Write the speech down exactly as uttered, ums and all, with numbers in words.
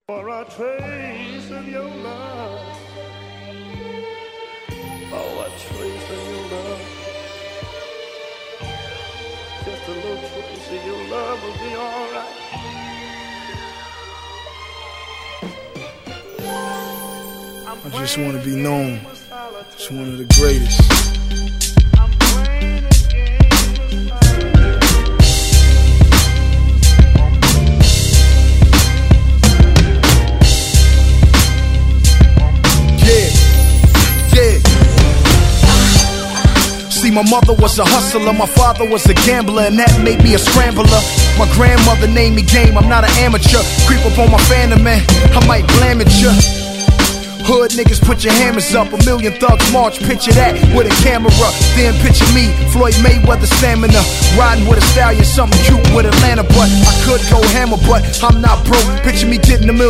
For a trace of your love, oh, a trace of your love, just a little trace of your love will be alright. I just want to be known as one of the greatest. See, my mother was a hustler, my father was a gambler, and that made me a scrambler. My grandmother named me Game, I'm not an amateur. Creep up on my phantom, man, I might blam at ya. Hood niggas, put your hammers up. A million thugs march, picture that with a camera. Then picture me, Floyd Mayweather stamina, riding with a stallion, something cute with Atlanta. But I could go hammer, but I'm not broke. Picture me getting a million